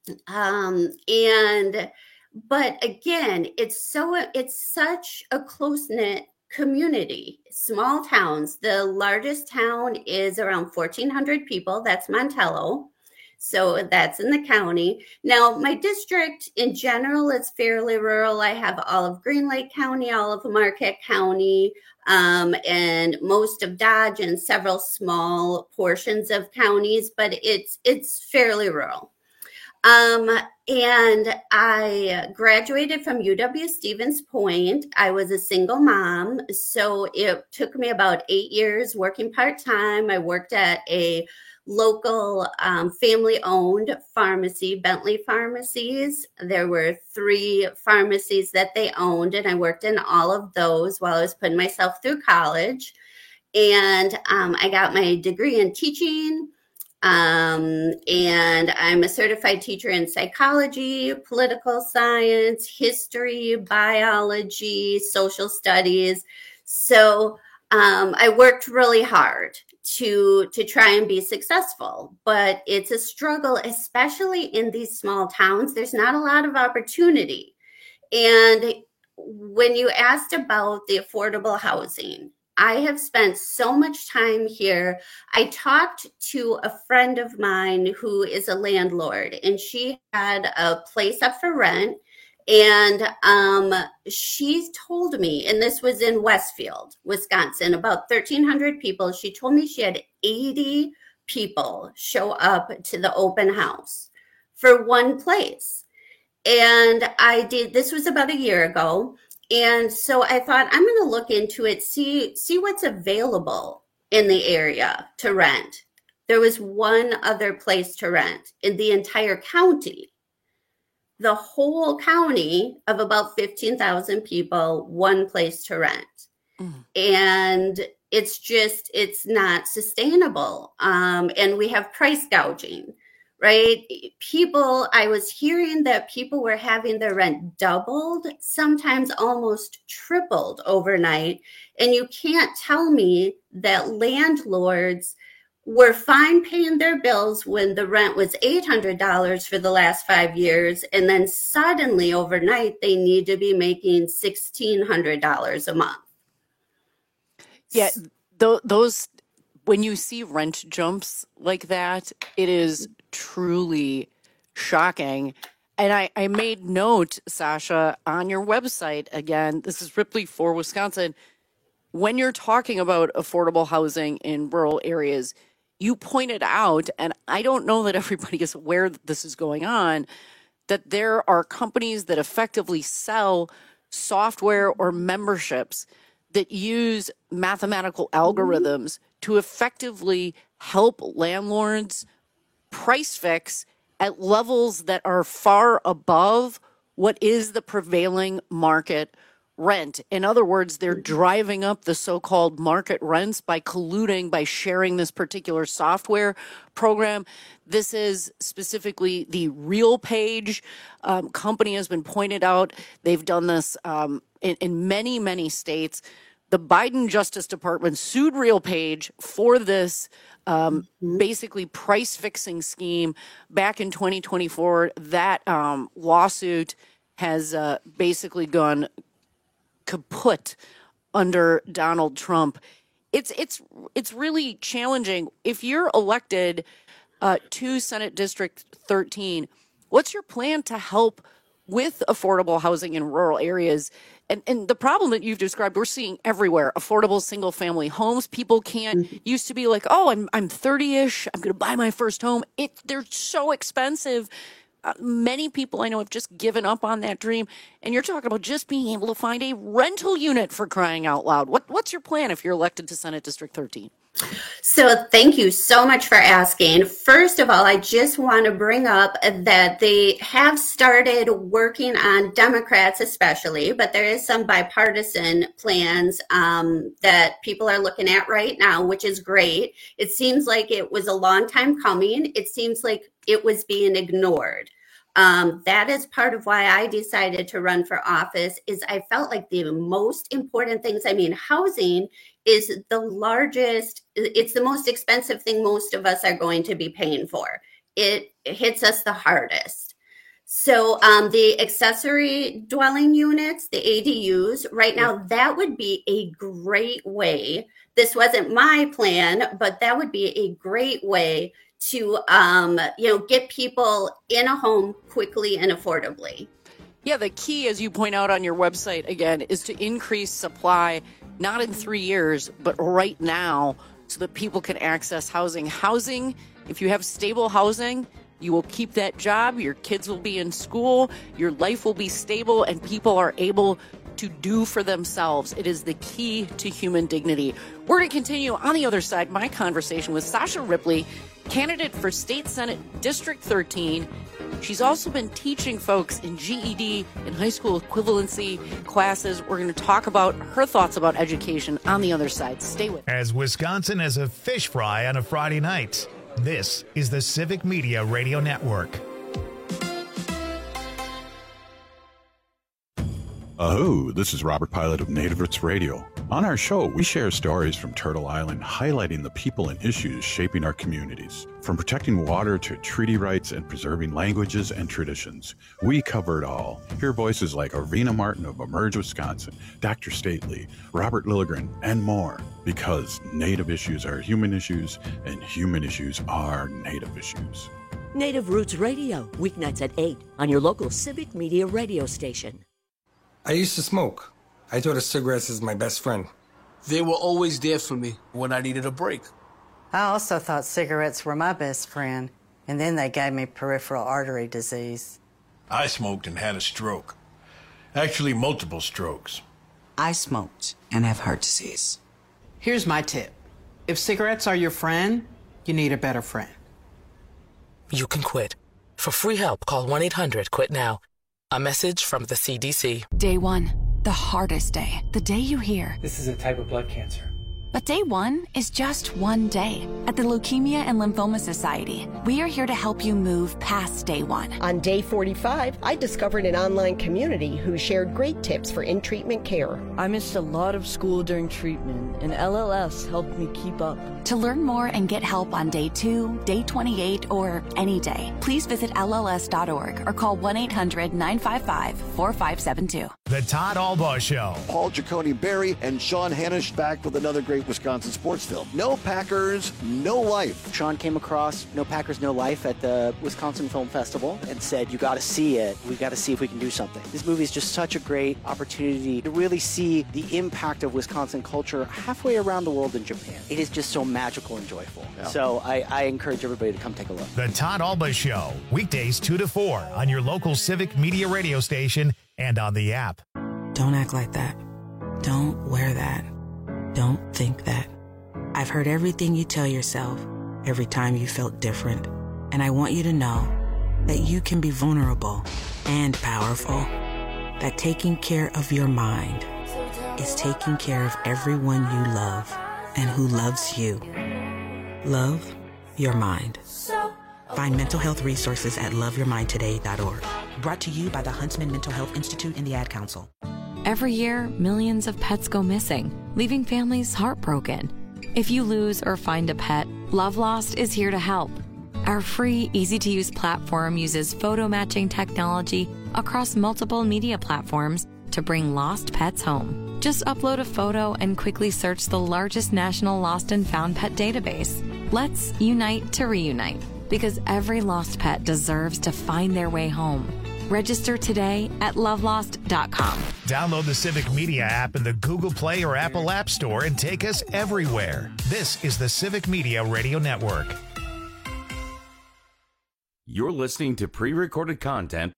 But again, it's such a close-knit community, small towns. The largest town is around 1,400 people. That's Montello. So that's in the county. Now, my district in general is fairly rural. I have all of Green Lake County, all of Marquette County, and most of Dodge and several small portions of counties, but it's fairly rural. And I graduated from UW-Stevens Point. I was a single mom, so it took me about 8 years working part-time. I worked at a local family-owned pharmacy, Bentley Pharmacies. There were 3 pharmacies that they owned, and I worked in all of those while I was putting myself through college. And I got my degree in teaching. And I'm a certified teacher in psychology, political science, history, biology, social studies. So I worked really hard to try and be successful, but it's a struggle, especially in these small towns. There's not a lot of opportunity. And when you asked about the affordable housing, I have spent so much time here. I talked to a friend of mine who is a landlord, and she had a place up for rent. And she told me, and this was in Westfield, Wisconsin, about 1,300 people. She told me she had 80 people show up to the open house for one place. And this was about a year ago. And so I thought, I'm going to look into it, see what's available in the area to rent. There was one other place to rent in the entire county. The whole county of about 15,000 people, one place to rent. And it's not sustainable. And we have price gouging, right? I was hearing that people were having their rent doubled, sometimes almost tripled overnight. And you can't tell me that landlords were fine paying their bills when the rent was $800 for the last 5 years. And then suddenly overnight, they need to be making $1,600 a month. Yeah, those, when you see rent jumps like that, it is truly shocking. And I made note, Sasha, on your website, again, this is Ripley for Wisconsin, when you're talking about affordable housing in rural areas, you pointed out, and I don't know that everybody is aware that this is going on, that there are companies that effectively sell software or memberships that use mathematical algorithms to effectively help landlords price fix at levels that are far above what is the prevailing market rent. In other words, they're driving up the so-called market rents by colluding, by sharing this particular software program. This is specifically the RealPage company has been pointed out. They've done this in many, many states. The Biden Justice Department sued RealPage for this basically price fixing scheme back in 2024. That lawsuit has basically gone kaput under Donald Trump. It's really challenging. If you're elected to Senate District 13, what's your plan to help with affordable housing in rural areas? And the problem that you've described, we're seeing everywhere. Affordable single family homes. People can't used to be like, oh, I'm 30-ish. I'm going to buy my first home. They're so expensive. Many people I know have just given up on that dream. And you're talking about just being able to find a rental unit, for crying out loud. What's your plan if you're elected to Senate District 13? So thank you so much for asking. First of all, I just want to bring up that they have started working on, Democrats especially, but there is some bipartisan plans that people are looking at right now, which is great. It seems like it was a long time coming. It seems like it was being ignored. That is part of why I decided to run for office. Is I felt like the most important things, housing is the largest, it's the most expensive thing most of us are going to be paying for. It hits us the hardest. So the accessory dwelling units, the ADUs, right now, that would be a great way. This wasn't my plan, but that would be a great way to get people in a home quickly and affordably. Yeah, the key, as you point out on your website, again, is to increase supply, not in 3 years, but right now, so that people can access housing. Housing, if you have stable housing, you will keep that job, your kids will be in school, your life will be stable, and people are able to do for themselves. It is the key to human dignity. We're going to continue on the other side, my conversation with Sasha Ripley, candidate for State Senate District 13. She's also been teaching folks in GED and high school equivalency classes. We're going to talk about her thoughts about education on the other side. Stay with us. As Wisconsin as a fish fry on a Friday night, this is the Civic Media Radio Network. Aho, this is Robert Pilot of Native Roots Radio. On our show, we share stories from Turtle Island highlighting the people and issues shaping our communities. From protecting water to treaty rights and preserving languages and traditions, we cover it all. Hear voices like Arena Martin of Emerge, Wisconsin, Dr. Stately, Robert Lilligren, and more. Because Native issues are human issues, and human issues are Native issues. Native Roots Radio, weeknights at 8 on your local Civic Media radio station. I used to smoke. I thought of cigarettes as my best friend. They were always there for me when I needed a break. I also thought cigarettes were my best friend, and then they gave me peripheral artery disease. I smoked and had a stroke. Actually, multiple strokes. I smoked and have heart disease. Here's my tip. If cigarettes are your friend, you need a better friend. You can quit. For free help, call 1-800-QUIT-NOW. A message from the CDC. Day 1, the hardest day. The day you hear, this is a type of blood cancer. But day 1 is just one day. At the Leukemia and Lymphoma Society, we are here to help you move past day 1. On day 45, I discovered an online community who shared great tips for in-treatment care. I missed a lot of school during treatment, and LLS helped me keep up. To learn more and get help on day 2, day 28, or any day, please visit LLS.org or call 1-800-955-4572. The Todd Albaugh Show. Paul Giacone Berry and Sean Hanisch back with another great Wisconsin sports film. No Packers, no life. Sean came across No Packers, No Life at the Wisconsin Film Festival and said, you got to see it. We got to see if we can do something. This movie is just such a great opportunity to really see the impact of Wisconsin culture halfway around the world in Japan. It is just so magical and joyful. Yeah. So I encourage everybody to come take a look. The Todd Albaugh Show, weekdays 2 to 4 on your local Civic Media radio station and on the app. Don't act like that. Don't wear that. Don't think that. I've heard everything you tell yourself every time you felt different. And I want you to know that you can be vulnerable and powerful. That taking care of your mind is taking care of everyone you love and who loves you. Love your mind. Find mental health resources at loveyourmindtoday.org. Brought to you by the Huntsman Mental Health Institute and the Ad Council. Every year, millions of pets go missing, leaving families heartbroken. If you lose or find a pet, Love Lost is here to help. Our free, easy-to-use platform uses photo matching technology across multiple media platforms to bring lost pets home. Just upload a photo and quickly search the largest national lost and found pet database. Let's unite to reunite, because every lost pet deserves to find their way home. Register today at lovelost.com. Download the Civic Media app in the Google Play or Apple App Store and take us everywhere. This is the Civic Media Radio Network. You're listening to pre-recorded content.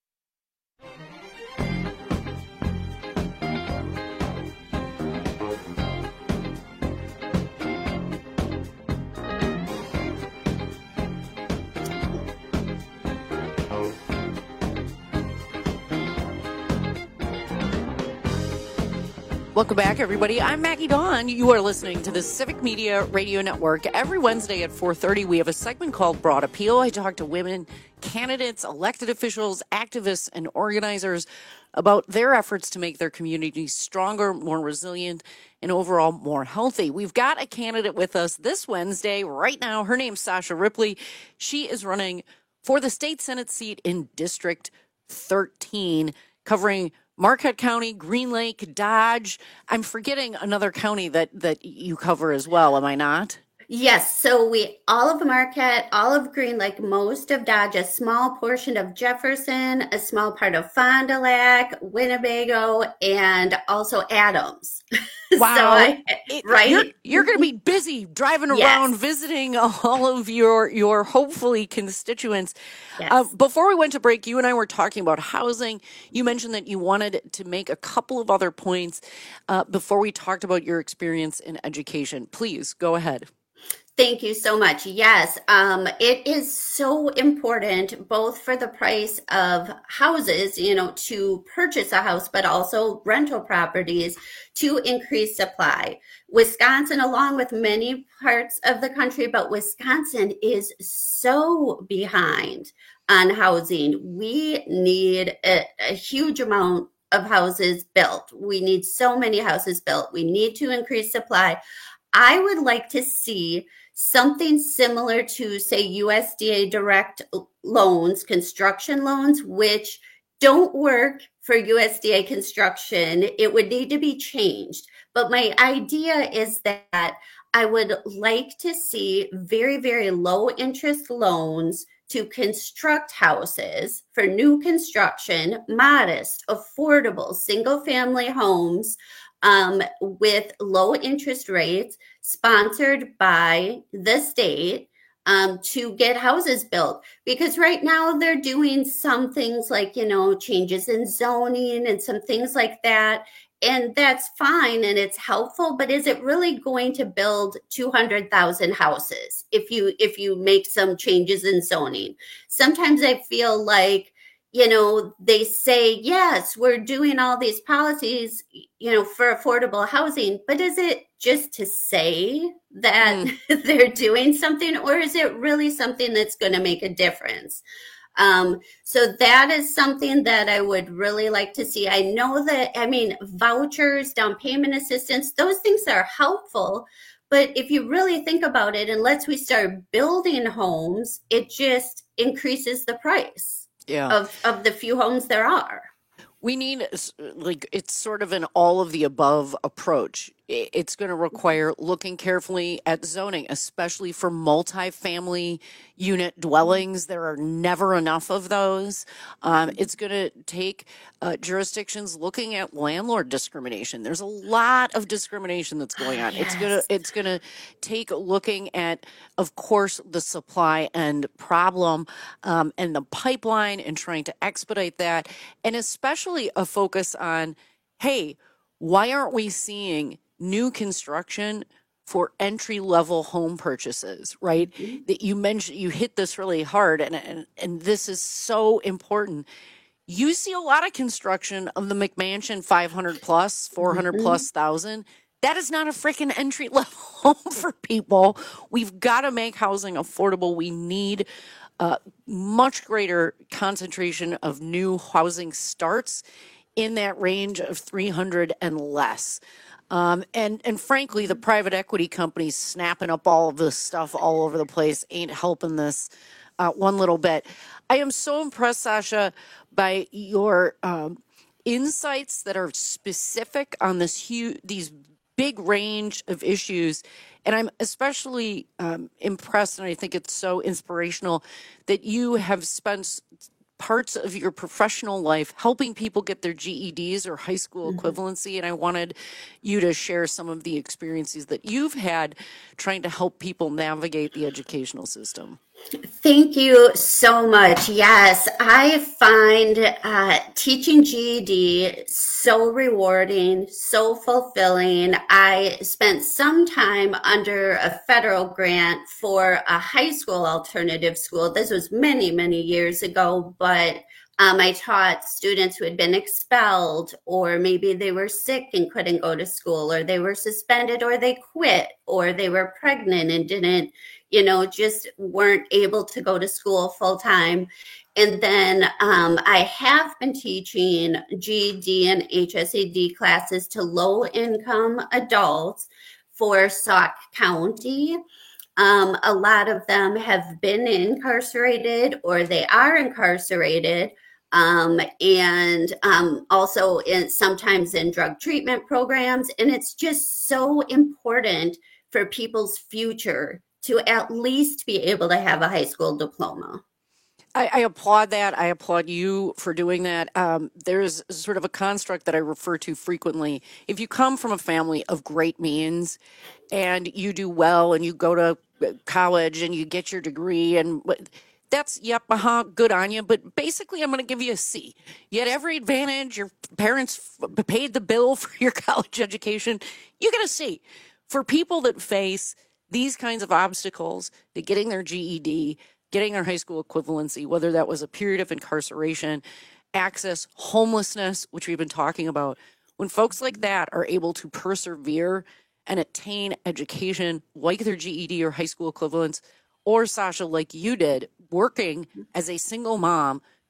Welcome back, everybody. I'm Maggie Dawn. You are listening to the Civic Media Radio Network. Every Wednesday at 4:30, we have a segment called Broad Appeal. I talk to women, candidates, elected officials, activists, and organizers about their efforts to make their communities stronger, more resilient, and overall more healthy. We've got a candidate with us this Wednesday right now. Her name's Sasha Ripley. She is running for the state Senate seat in District 13, covering Marquette County, Green Lake, Dodge. I'm forgetting another county that you cover as well, am I not? Yes, so all of Marquette, all of Green Lake, most of Dodge, a small portion of Jefferson, a small part of Fond du Lac, Winnebago, and also Adams. Wow. Right? You're going to be busy driving around, visiting all of your hopefully constituents. Yes. Before we went to break, you and I were talking about housing. You mentioned that you wanted to make a couple of other points before we talked about your experience in education. Please go ahead. Thank you so much. Yes, it is so important both for the price of houses, to purchase a house, but also rental properties to increase supply. Wisconsin, along with many parts of the country, but Wisconsin is so behind on housing. We need a huge amount of houses built. We need so many houses built. We need to increase supply. I would like to see something similar to, say, USDA direct loans, construction loans, which don't work for USDA construction. It would need to be changed. But my idea is that I would like to see very, very low interest loans to construct houses for new construction, modest, affordable, single family homes with low interest rates, sponsored by the state, to get houses built. Because right now they're doing some things like, changes in zoning and some things like that. And that's fine and it's helpful, but is it really going to build 200,000 houses if you make some changes in zoning? Sometimes I feel like, they say, yes, we're doing all these policies, for affordable housing, but is it just to say that they're doing something, or is it really something that's going to make a difference? So that is something that I would really like to see. I know that, vouchers, down payment assistance, those things are helpful. But if you really think about it, unless we start building homes, it just increases the price of the few homes there are. We need, it's sort of an all of the above approach. It's going to require looking carefully at zoning, especially for multifamily unit dwellings. There are never enough of those. It's going to take jurisdictions looking at landlord discrimination. There's a lot of discrimination that's going on. Yes. It's going to take looking at, of course, the supply end problem and the pipeline and trying to expedite that, and especially a focus on, hey, why aren't we seeing new construction for entry-level home purchases, right? Mm-hmm. That you mentioned, you hit this really hard, and this is so important. You see a lot of construction of the McMansion 500 plus, 400 plus thousand. That is not a freaking entry-level home for people. We've got to make housing affordable. We need much greater concentration of new housing starts in that range of 300 and less. And frankly, the private equity companies snapping up all of this stuff all over the place ain't helping this one little bit. I am so impressed, Sasha, by your insights that are specific on these big range of issues. And I'm especially impressed, and I think it's so inspirational that you have spent parts of your professional life helping people get their GEDs or high school equivalency. And I wanted you to share some of the experiences that you've had trying to help people navigate the educational system. Thank you so much. Yes, I find teaching GED so rewarding, so fulfilling. I spent some time under a federal grant for a high school alternative school. This was many, many years ago, but I taught students who had been expelled, or maybe they were sick and couldn't go to school, or they were suspended, or they quit, or they were pregnant and didn't, just weren't able to go to school full time. And then I have been teaching GED and HSAD classes to low-income adults for Sauk County. A lot of them have been incarcerated, or they are incarcerated. And also sometimes in drug treatment programs. And it's just so important for people's future to at least be able to have a high school diploma. I applaud that. I applaud you for doing that. There's sort of a construct that I refer to frequently. If you come from a family of great means and you do well and you go to college and you get your degree, and that's, good on you. But basically, I'm going to give you a C. You had every advantage. Your parents paid the bill for your college education. You get a C. For people that face these kinds of obstacles to getting their GED, getting their high school equivalency, whether that was a period of incarceration, access, homelessness, which we've been talking about, when folks like that are able to persevere and attain education like their GED or high school equivalents, or Sasha, like you did, working as a single mom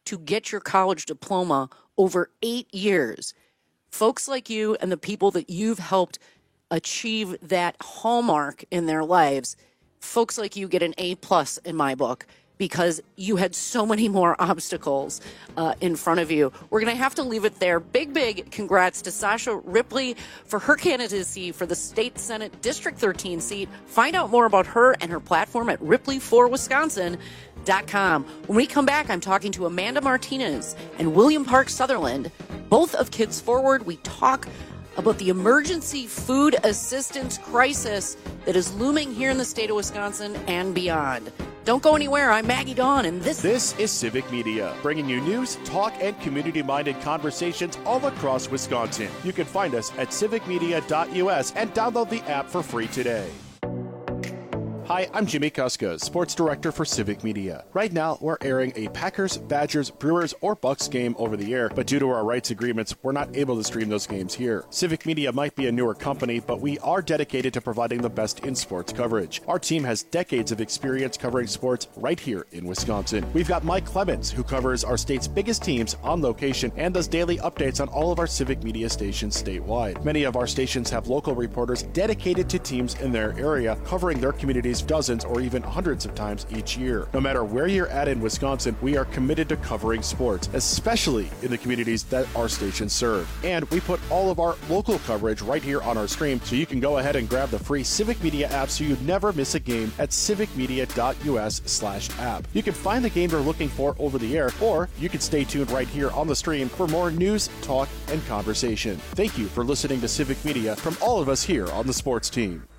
to get your college diploma over 8 years. Folks like you and the people that you've helped achieve that hallmark in their lives, folks like you get an A+ in my book, because you had so many more obstacles in front of you. We're going to have to leave it there. Big congrats to Sasha Ripley for her candidacy for the State Senate District 13 seat. Find out more about her and her platform at ripleyforwisconsin.com. When we come back, I'm talking to Amanda Martinez and William Park Sutherland, both of Kids Forward. We talk about the emergency food assistance crisis that is looming here in the state of Wisconsin and beyond. Don't go anywhere. I'm Maggie Dawn, and this is Civic Media, bringing you news, talk, and community-minded conversations all across Wisconsin. You can find us at civicmedia.us and download the app for free today. Hi, I'm Jimmy Kuska, Sports Director for Civic Media. Right now, we're airing a Packers, Badgers, Brewers, or Bucks game over the air, but due to our rights agreements, we're not able to stream those games here. Civic Media might be a newer company, but we are dedicated to providing the best in sports coverage. Our team has decades of experience covering sports right here in Wisconsin. We've got Mike Clemens, who covers our state's biggest teams on location and does daily updates on all of our Civic Media stations statewide. Many of our stations have local reporters dedicated to teams in their area, covering their communities dozens or even hundreds of times each year. No matter where you're at in Wisconsin, we are committed to covering sports, especially in the communities that our stations serve. And we put all of our local coverage right here on our stream, so you can go ahead and grab the free Civic Media app so you never miss a game at civicmedia.us/app. You can find the game you're looking for over the air, or you can stay tuned right here on the stream for more news, talk, and conversation. Thank you for listening to Civic Media from all of us here on the sports team.